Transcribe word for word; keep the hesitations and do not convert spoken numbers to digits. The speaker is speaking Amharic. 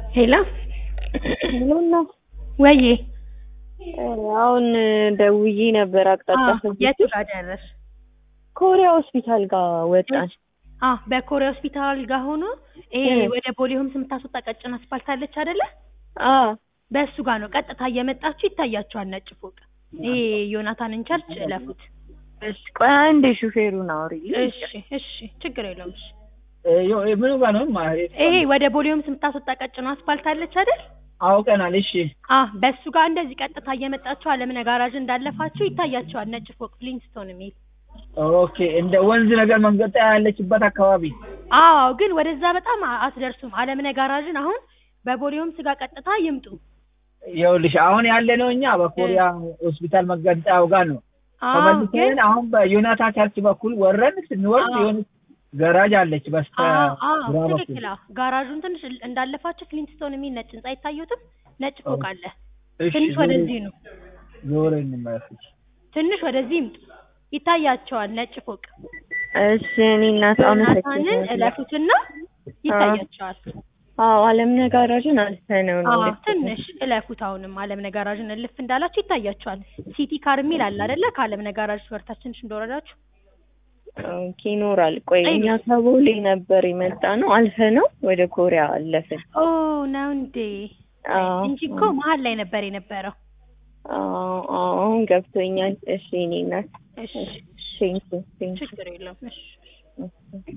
ሄሎ ምኑን ነው? ወዬ አሁን ደውዬ ነበር አቅጣጫ ሰጥቼ የት ጋር ደረስ? ኮሪያ ሆስፒታል ጋር ወጣን። አ በኮሪያ ሆስፒታል ጋር ሆኖ ይሄ ወደ ቦሌ ሆምስ የምታስወጣ ቀጭን አስፋልት አለች አይደለ? አ በሱ ጋር ነው ቀጥታ እየመጣችሁ ይታያችኋል ነጭ ፎቅ። ይሄ ዮናታንን ቸርች ለፉት። እሺ ቆይ አንዴ ሹፌሩን አውሪልኝ። እሺ እሺ ችግር የለውም። እሺ ዮ ምኑ ጋር ነው ማለት? ይሄ ወደ ቦሌ ሆምስ የምታስወጣ ቀጭን አስፋልት አለች አይደል? አውቀናል። እሺ አ በሱ ጋር እንደዚህ ቀጥታ እየመጣችሁ አለምን ጋራዥ እንዳለፋችሁ ይታያችኋል ነጭ ፎቅ ፍሊንስቶን የሚል። ኦኬ እንደ ወንዝ ነገር መንገድ ያለችበት አካባቢ። አዎ ግን ወደዛ በጣም አትደርሱም። አለምን ጋራዥን አሁን በቦሌ ሆምስ ጋር ቀጥታ ይምጡ። ይኸውልሽ አሁን ያለነው እኛ በኮሪያ ሆስፒታል መገንጠያው ጋር ነው። ተመልሰን አሁን በዮናታ ቸርች በኩል ወረን ስንወርድ የሆነ ጋራጅ አለች በስተ ግራ በኩል። ትክክል። ጋራዡን ትንሽ እንዳለፋችሁ ፍሊንስቶን የሚል ነጭ ህንጻ ይታዩትም ነጭ ፎቅ አለ። ትንሽ ወደዚህ ነው ዞረን እንመለስ። ትንሽ ወደዚህ ይምጡ ይታያቸዋል ነጭ ፎቅ። እሺ እኔ እናት አመሰግናለሁ። እለፉትና ይታያቸዋል። አዎ አለምነ ጋራዥን አልፈነው ነው። አዎ ትንሽ እለፉት። አሁንም አለምነ ጋራዥን እልፍ እንዳላችሁ ይታያችኋል። ሲቲ ካር የሚል አለ አይደለ? ከአለምነ ጋራዥ ወርታችን ትንሽ እንደወረዳችሁ ኦኬ ይኖራል። ቆይ እኛ ከቦሌ ነበር የመጣ ነው አልፈነው ወደ ኮሪያ አለፈን። ኦ ነው እንዴ? እንጂ እኮ መሀል ላይ ነበር የነበረው። አዎ አሁን ገብቶኛል። እሺ እኔ እናት እሺ ቴንክ ዩ ቴንክ ዩ ችግር የለውም። እሺ